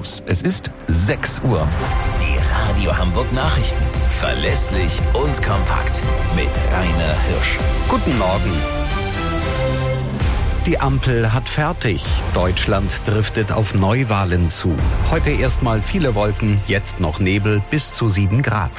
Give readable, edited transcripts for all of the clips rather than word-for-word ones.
News. Es ist 6 Uhr. Die Radio Hamburg Nachrichten. Verlässlich und kompakt. Mit Rainer Hirsch. Guten Morgen. Die Ampel hat fertig. Deutschland driftet auf Neuwahlen zu. Heute erstmal viele Wolken, jetzt noch Nebel bis zu 7 Grad.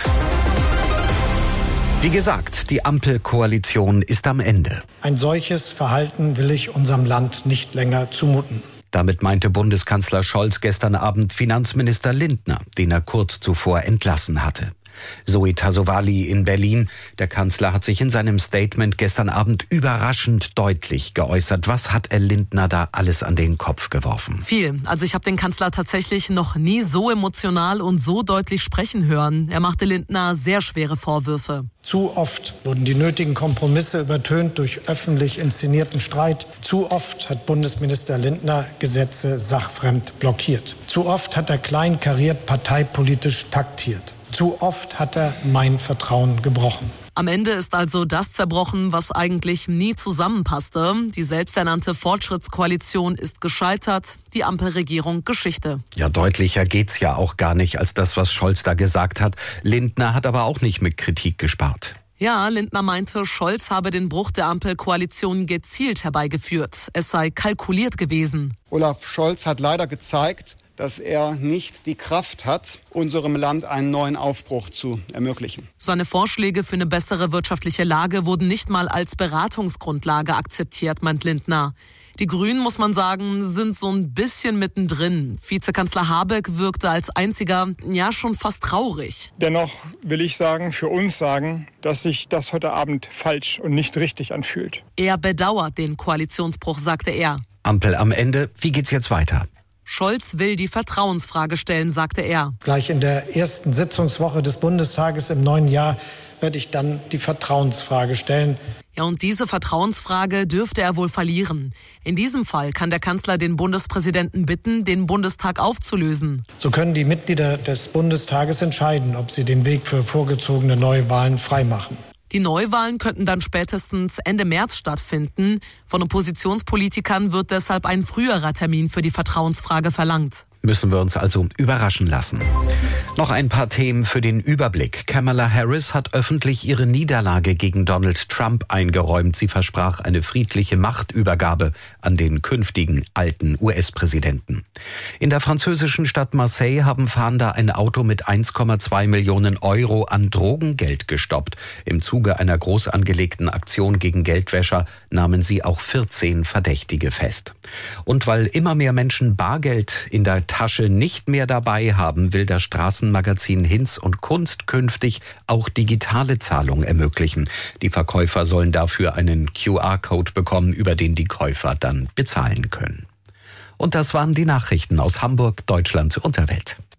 Wie gesagt, die Ampelkoalition ist am Ende. Ein solches Verhalten will ich unserem Land nicht länger zumuten. Damit meinte Bundeskanzler Scholz gestern Abend Finanzminister Lindner, den er kurz zuvor entlassen hatte. Zoe Tassovali in Berlin. Der Kanzler hat sich in seinem Statement gestern Abend überraschend deutlich geäußert. Was hat Lindner da alles an den Kopf geworfen? Viel. Also ich habe den Kanzler tatsächlich noch nie so emotional und so deutlich sprechen hören. Er machte Lindner sehr schwere Vorwürfe. Zu oft wurden die nötigen Kompromisse übertönt durch öffentlich inszenierten Streit. Zu oft hat Bundesminister Lindner Gesetze sachfremd blockiert. Zu oft hat er kleinkariert parteipolitisch taktiert. Zu oft hat er mein Vertrauen gebrochen. Am Ende ist also das zerbrochen, was eigentlich nie zusammenpasste. Die selbsternannte Fortschrittskoalition ist gescheitert, die Ampelregierung Geschichte. Ja, deutlicher geht's ja auch gar nicht als das, was Scholz da gesagt hat. Lindner hat aber auch nicht mit Kritik gespart. Ja, Lindner meinte, Scholz habe den Bruch der Ampelkoalition gezielt herbeigeführt. Es sei kalkuliert gewesen. Olaf Scholz hat leider gezeigt, dass er nicht die Kraft hat, unserem Land einen neuen Aufbruch zu ermöglichen. Seine Vorschläge für eine bessere wirtschaftliche Lage wurden nicht mal als Beratungsgrundlage akzeptiert, meint Lindner. Die Grünen, muss man sagen, sind so ein bisschen mittendrin. Vizekanzler Habeck wirkte als einziger, ja schon fast traurig. Dennoch will ich für uns sagen, dass sich das heute Abend falsch und nicht richtig anfühlt. Er bedauert den Koalitionsbruch, sagte er. Ampel am Ende, wie geht's jetzt weiter? Scholz will die Vertrauensfrage stellen, sagte er. Gleich in der ersten Sitzungswoche des Bundestages im neuen Jahr werde ich dann die Vertrauensfrage stellen. Ja, und diese Vertrauensfrage dürfte er wohl verlieren. In diesem Fall kann der Kanzler den Bundespräsidenten bitten, den Bundestag aufzulösen. So können die Mitglieder des Bundestages entscheiden, ob sie den Weg für vorgezogene Neuwahlen freimachen. Die Neuwahlen könnten dann spätestens Ende März stattfinden. Von Oppositionspolitikern wird deshalb ein früherer Termin für die Vertrauensfrage verlangt. Müssen wir uns also überraschen lassen. Noch ein paar Themen für den Überblick. Kamala Harris hat öffentlich ihre Niederlage gegen Donald Trump eingeräumt. Sie versprach eine friedliche Machtübergabe an den künftigen alten US-Präsidenten. In der französischen Stadt Marseille haben Fahnder ein Auto mit 1,2 Millionen Euro an Drogengeld gestoppt. Im Zuge einer groß angelegten Aktion gegen Geldwäscher nahmen sie auch 14 Verdächtige fest. Und weil immer mehr Menschen Bargeld in der Tasche nicht mehr dabei haben, will das Straßenmagazin Hinz und Kunst künftig auch digitale Zahlung ermöglichen. Die Verkäufer sollen dafür einen QR-Code bekommen, über den die Käufer dann bezahlen können. Und das waren die Nachrichten aus Hamburg, Deutschland und der Welt.